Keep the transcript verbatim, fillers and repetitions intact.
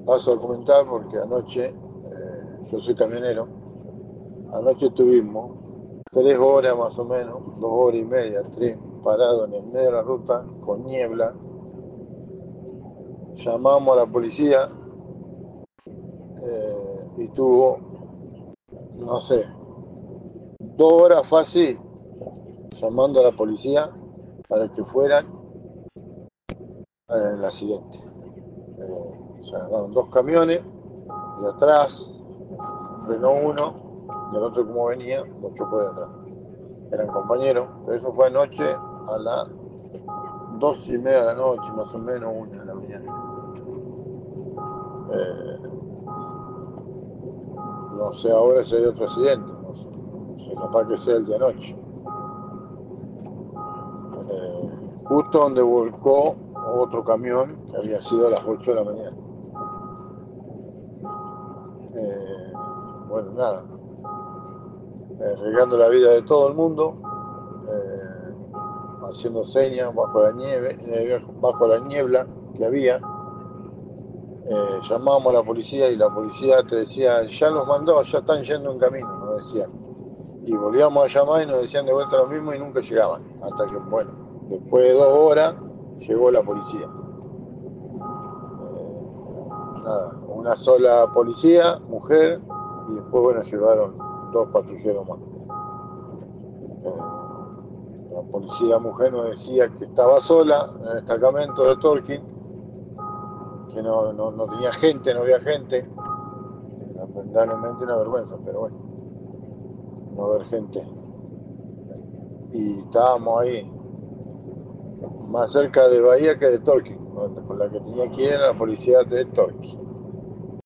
Paso a comentar porque anoche, eh, yo soy camionero, anoche tuvimos tres horas más o menos, dos horas y media, tres, parados en el medio de la ruta con niebla. Llamamos a la policía eh, y tuvo, no sé, dos horas fácil llamando a la policía para que fueran eh, la siguiente. Eh, se agarraron dos camiones de atrás, frenó uno y el otro como venía lo chocó de atrás. Eran compañeros, pero eso fue anoche a las dos y media de la noche, más o menos, una de la mañana. Eh, no sé ahora si hay otro accidente, no sé, no sé, capaz que sea el de anoche. Eh, justo donde volcó otro camión que había sido a las ocho de la mañana. Eh, bueno, nada, eh, regando la vida de todo el mundo, eh, haciendo señas bajo la nieve, eh, bajo la niebla que había. Eh, llamábamos a la policía y la policía te decía, ya los mandó, ya están yendo en camino, nos decían. Y volvíamos a llamar y nos decían de vuelta lo mismo y nunca llegaban. Hasta que, bueno, después de dos horas llegó la policía. Nada, una sola policía, mujer, y después, bueno, llegaron dos patrulleros más. Eh, la policía mujer nos decía que estaba sola en el destacamento de Torquín, que no, no, no tenía gente, no había gente. Lamentablemente una vergüenza, pero bueno, no ver gente. Y estábamos ahí, más cerca de Bahía que de Torquín, con la que tenía que ir era la policía de Torquín.